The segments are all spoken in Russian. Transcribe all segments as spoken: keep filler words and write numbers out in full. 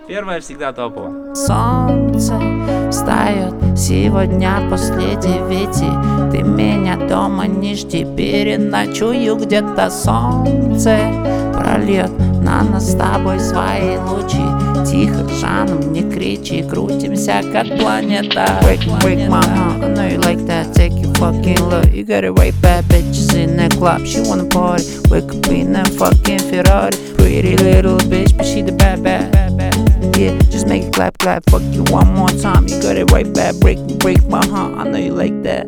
Первое всегда топово. Солнце встает сегодня после девяти. Ты меня дома не жди, переночую где-то. Солнце прольет на нас с тобой свои лучи. Тихо, жаном, не кричи, крутимся как планета. Break, break my heart, I know you like that. Take your fucking look, you got it right bad bitches in the club. She wanna party, wake up in a fucking Ferrari. Pretty little bitch, but she the bad, bad, bad, bad. Yeah, just make it clap, clap, fuck you one more time. You got it right back, break, break my heart. I know you like that.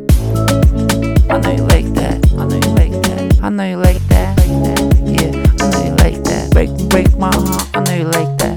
I know you like that. I know you like that. I know you like that. Yeah, I know you like that. Break, break my heart. I know you like that.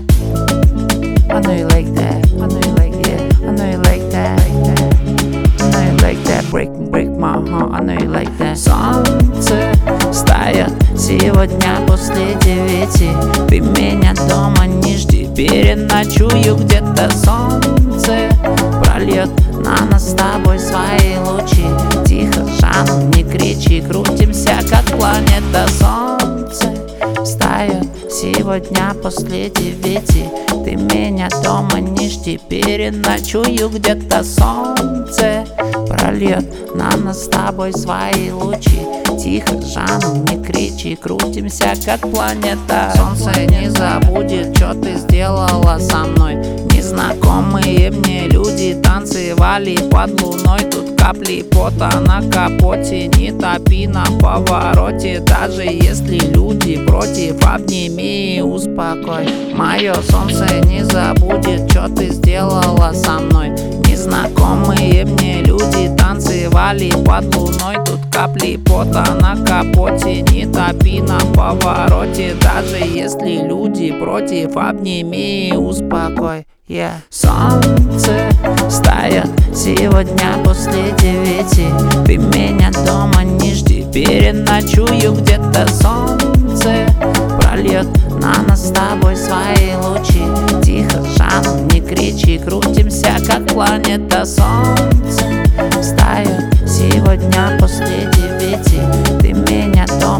I know you like that. I know you like yeah. I know you like that. I know you like that. Break, break my heart. I know you like that. Солнце встает сегодня после девяти. Ты меня дома не жди, переночую где-то. Солнце прольет на нас с тобой свои лучи. Тихо, жаном, не кричи, крутимся как планета. Солнце встает сегодня после девяти. Ты меня дома не жди, переночую где-то. Солнце прольет на нас с тобой свои лучи. Тихо, жаном, не кричи, крутимся как планета. Солнце не забудет, что ты сделала со мной. Незнакомые мне люди танцевали под луной. Тут капли пота на капоте, не топи на повороте. Даже если люди против, обними и успокой. Мое солнце не забудет, что ты сделала со мной. Незнакомые мне люди танцевали под луной. Тут капли пота на капоте, не топи на повороте. Даже если люди против, обними и успокой. Yeah. Солнце встает сегодня после девяти. Ты меня дома не жди, переночую где-то. Солнце прольет на нас с тобой свои лучи. Тихо, жаном, не кричи, крутимся как планета. Солнце встает сегодня после девяти. Ты меня дома